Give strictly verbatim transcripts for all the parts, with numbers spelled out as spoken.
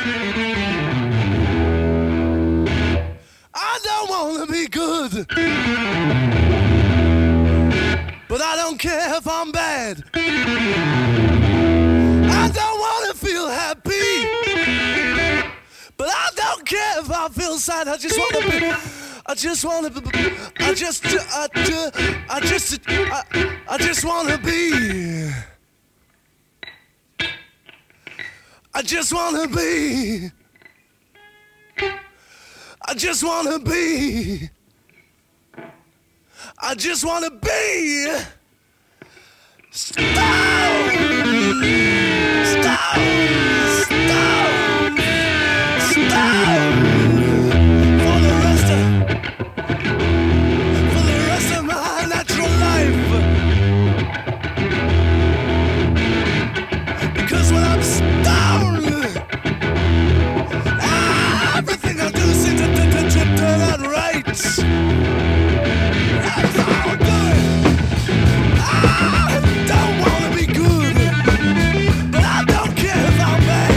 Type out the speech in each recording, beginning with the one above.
I don't wanna be good, but I don't care if I'm bad. I don't wanna feel happy, but I don't care if I feel sad. I just wanna be, I just wanna be, I just, I just, I just, I, I just wanna be. I just wanna be. I just wanna be. I just wanna be. Stone! Stone! Stone! Stone! For the rest of, for the rest of my natural life. Because when I'm stoned, everything I do seems to, to, to, to turn out right. That's all good. I don't wanna be good, but I don't care if I'm bad.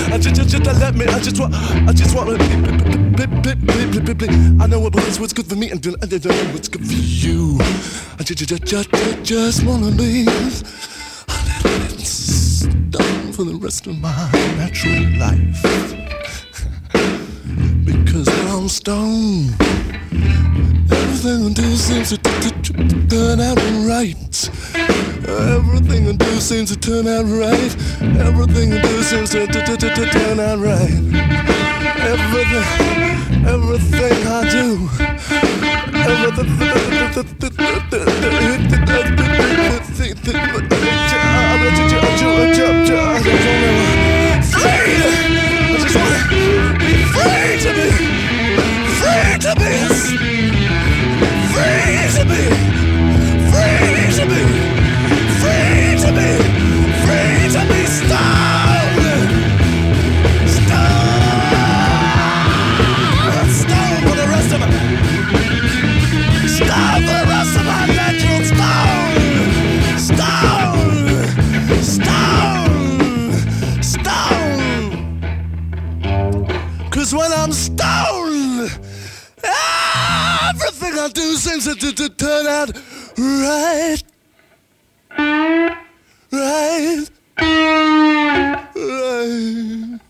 I just, just, just let me. I just want. I just want. I know what is what's good for me, and I don't know what's good for you. I just, just, just, just wanna be a little stoned for the rest of my natural life. Because when I'm stoned, everything I do seems to turn out right. Everything I do seems to turn out right. Everything I do seems to turn out right. Everything, everything I do, everything. I just wanna be free to be, free to be, free to be, free to be, free to be, free to be stoned, stoned, stoned for the rest of my, stoned for the rest of my natural stoned, stoned, stoned, stoned. Cause when I'm stoned, everything I do seems to, to, to turn out right. Right. Right.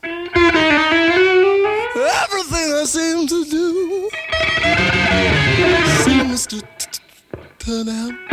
Everything I seem to do seems to t- t- turn out